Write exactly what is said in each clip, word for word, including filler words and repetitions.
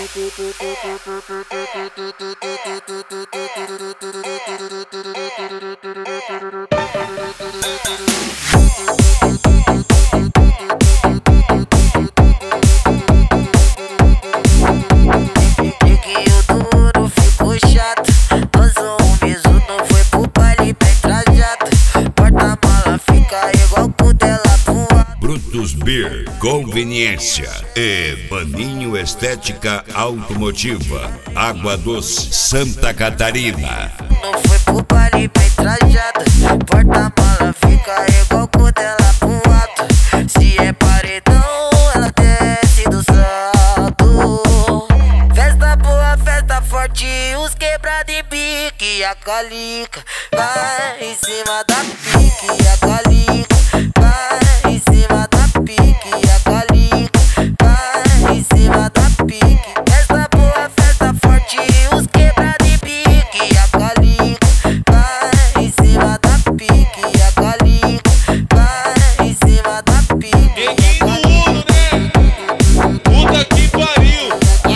Brutus Beer, conveniência e Baninho Estética Automotiva, Água Doce, Santa Catarina. Não foi pro baile bem trajada, porta-mala fica igual com dela pro alto. Se é paredão, ela desce do salto. Festa boa, festa forte, os quebrados em pique. A calica vai em cima da pique. A calica vai em cima da pique. A calica vai em cima da pique. Festa boa, festa forte, os quebrados em pique. A calica vai em cima da pique. A calica vai em cima da pique. Neguinho do Uno, né? Puta que pariu.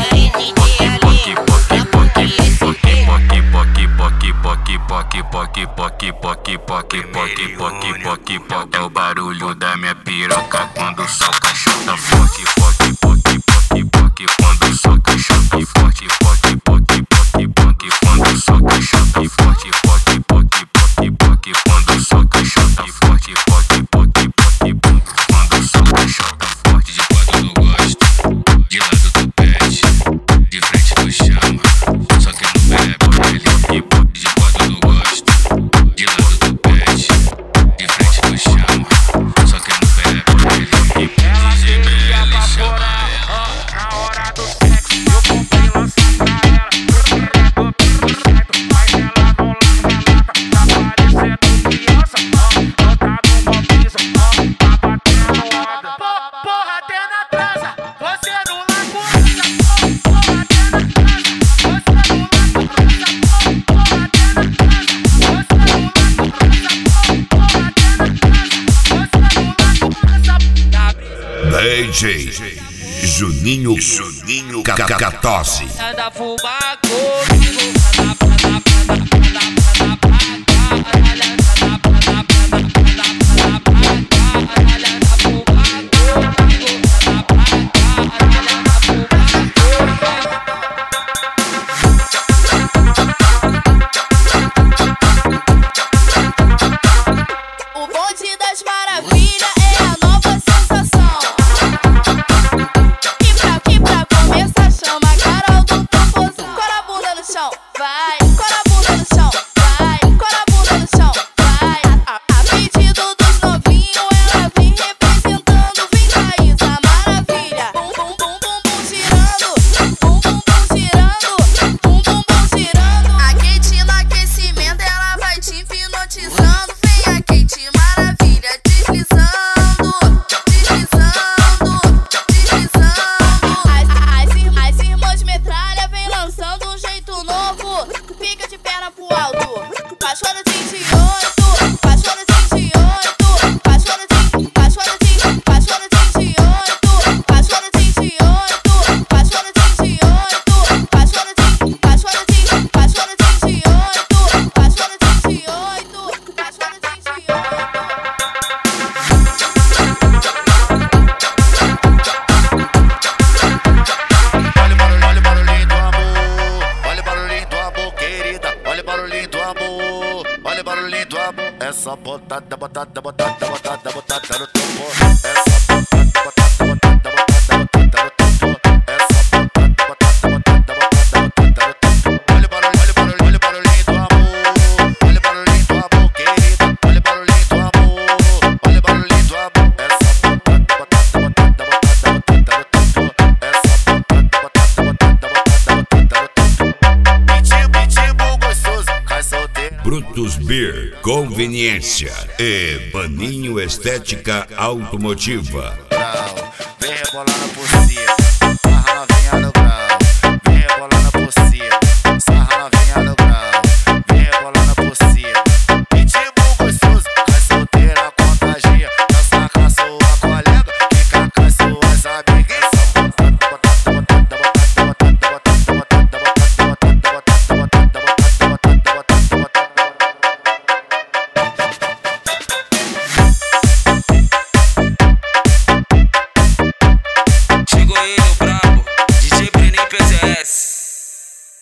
É o barulho da minha piroca quando soca chota forte, forte, forte, forte, forte, quando soca chota forte, forte, forte, forte, forte, quando soca chota forte, forte, forte, forte, forte, quando soca chota forte, forte, forte, forte, quando soca chota forte. De quatro eu gosto, de lado do pet, de frente tu chama, só que no pé é por ele. De quatro eu gosto, de lado do pet, de frente tu chama, só que no pé é por ele. Ela queria pra fora, na hora do sexo eu comprei lança pra ela. Mas ela não larga lata, tá parecendo criança. Ela tá numa brisa, tá batendo onda. Porra, até na transa, você não larga essa. Porra, até na transa, você não larga essa. Porra, até na transa, você não larga essa. Porra, até na transa, você não larga essa. D J Juninho, Juninho Cacatose. Anda fumar comigo, anda pra cá, anda pra cá, anda pra cá, anda pra cá, anda pra cá, anda fumar comigo, anda pra cá, anda fumar. O bonde das maravilhas é a nova sensação. E pra começar chama a Carol do Tamborzão. Cora a bunda no chão, vai. Cora a bunda no chão, vai. Cora a bunda no chão, vai. A, a pedido dos novinhos ela vem representando. Vem Thaís, a maravilha. Bum, bum, bum, bum, bum, girando. Bum, bum, bum, girando. Bum, bum, bum, girando. A Kate no aquecimento ela vai te hipnotizando. Vem a Kate maravilha deslizando, deslizando, deslizando. As, as, ir- as irmãs metralha vem lançando um jeito novo. Fica de perna pro alto. Paixona vinte e oito, paixona vinte e oito, paixona vinte, paixona vinte, paixona vinte e oito, paixona vinte e oito, paixona vinte e oito, paixona vinte, paixona vinte, paixona vinte e oito, paixona vinte e oito, paixona vinte e oito. Olha o barulhinho do amor, olha o barulhinho do amor, querida. Olha o barulhinho do amor, olha o barulhinho do amor. Essa botada, botada, botada, botada, botada no tambor. Essa botada, botada, botada, botada, botada no tambor. Essa botada, botada, botada, botada, botada no tambor. Olha o barulho, olha o barulho, olha o barulhinho do amor, olha o barulhinho do amor, querida. Olha o barulhinho do amor, olha o barulhinho do amor. Essa botada, botada, botada, botada, botada no tambor. Essa botada, botada, botada, botada, botada no tambor. Pitinho, pitinho, gostoso, cai solteiro. Brutus Beer, conveniência e Baninho Estética Automotiva. Brau,